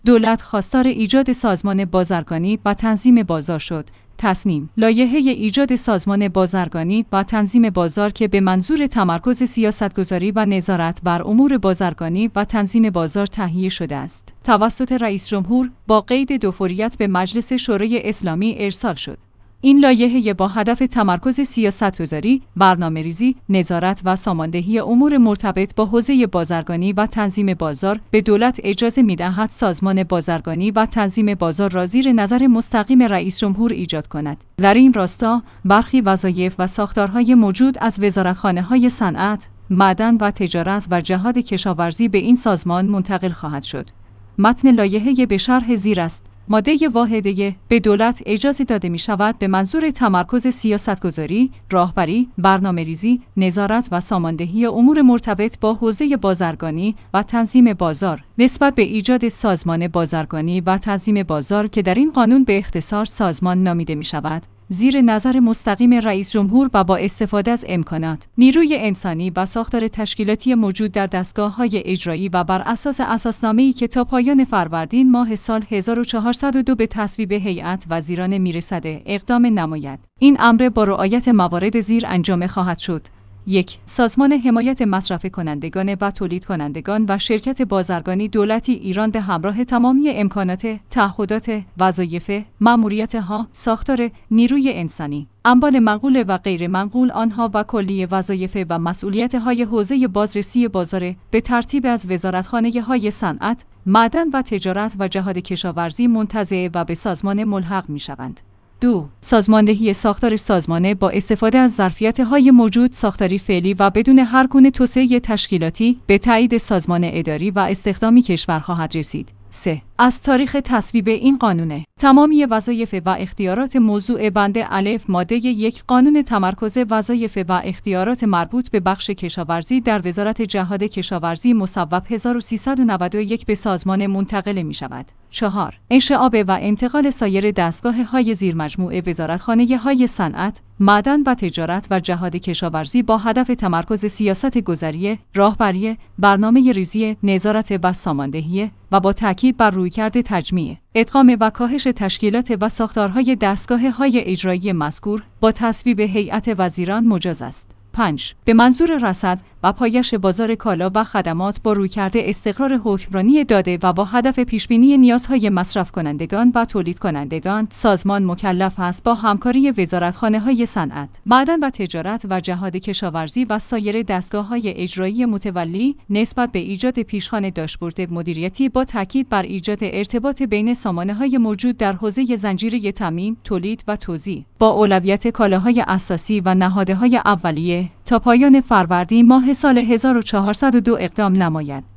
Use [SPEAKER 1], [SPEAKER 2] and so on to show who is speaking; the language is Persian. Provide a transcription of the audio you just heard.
[SPEAKER 1] دولت خواستار ایجاد سازمان بازرگانی و تنظیم بازار شد. تصمیم لایحه ایجاد سازمان بازرگانی و تنظیم بازار که به منظور تمرکز سیاستگذاری و نظارت بر امور بازرگانی و تنظیم بازار تهیه شده است. توسط رئیس جمهور با قید دوفوریت به مجلس شورای اسلامی ارسال شد. این لایحه با هدف تمرکز سیاستگذاری، برنامه‌ریزی، نظارت و ساماندهی امور مرتبط با حوزه بازرگانی و تنظیم بازار به دولت اجازه می‌دهد سازمان بازرگانی و تنظیم بازار را زیر نظر مستقیم رئیس جمهور ایجاد کند. در این راستا برخی وظایف و ساختارهای موجود از وزارتخانه‌های صنعت، معدن و تجارت و جهاد کشاورزی به این سازمان منتقل خواهد شد. متن لایحه به شرح زیر است. ماده واحده به دولت اجازه داده می شود به منظور تمرکز سیاستگذاری، راهبری، برنامه‌ریزی، نظارت و ساماندهی امور مرتبط با حوزه بازرگانی و تنظیم بازار نسبت به ایجاد سازمان بازرگانی و تنظیم بازار که در این قانون به اختصار سازمان نامیده می شود، زیر نظر مستقیم رئیس جمهور و با استفاده از امکانات، نیروی انسانی و ساختار تشکیلاتی موجود در دستگاه‌های اجرایی و بر اساس اساسنامه‌ای که تا پایان فروردین ماه سال 1402 به تصویب هیئت وزیران میرسد اقدام نماید. این امر با رعایت موارد زیر انجام خواهد شد: 1. سازمان حمایت مصرف کنندگان و تولید کنندگان و شرکت بازرگانی دولتی ایران به همراه تمامی امکانات، تعهدات، وظایف، مأموریت‌ها، ساختار، نیروی انسانی، اموال منقول و غیر منقول آنها و کلیه وظایف و مسئولیت‌های حوزه بازرسی بازار به ترتیب از وزارتخانه‌های صنعت، معدن و تجارت و جهاد کشاورزی منتزع و به سازمان ملحق می‌شوند. 2. سازماندهی ساختار سازمانه با استفاده از ظرفیت‌های موجود، ساختاری فعلی و بدون هر گونه توسعه تشکیلاتی به تایید سازمان اداری و استخدامی کشور خواهد رسید. 3. از تاریخ تصویب این قانون تمامی وظایف و اختیارات موضوع بند الف ماده 1 قانون تمرکز وظایف و اختیارات مربوط به بخش کشاورزی در وزارت جهاد کشاورزی مصوب 1391 به سازمان منتقل می شود. 4. انشعاب و انتقال سایر دستگاه‌های زیر مجموعه وزارتخانه‌های صنعت، معدن و تجارت و جهاد کشاورزی با هدف تمرکز سیاست گذاری، راهبری، برنامه ریزی، نظارت و ساماندهی و با تاکید بر رویکرد تجمیع، ادغام و کاهش تشکیلات و ساختارهای دستگاه‌های اجرایی مذکور با تصویب هیئت وزیران مجاز است. 5. به منظور رصد و پایش بازار کالا و خدمات با رویکرد استقرار حکمرانی داده و با هدف پیشبینی نیازهای مصرف کنندگان و تولید کنندگان، سازمان مکلف است با همکاری وزارتخانه‌های صنعت، معدن و تجارت و جهاد کشاورزی و سایر دستگاه‌های اجرایی متولی نسبت به ایجاد پیشخوان داشبورد مدیریتی با تاکید بر ایجاد ارتباط بین سامانه‌های موجود در حوزه زنجیره تامین، تولید و توزیع با اولویت کالاهای اساسی و نهادهای اولیه تا پایان فروردین ماه سال 1402 اقدام نماید.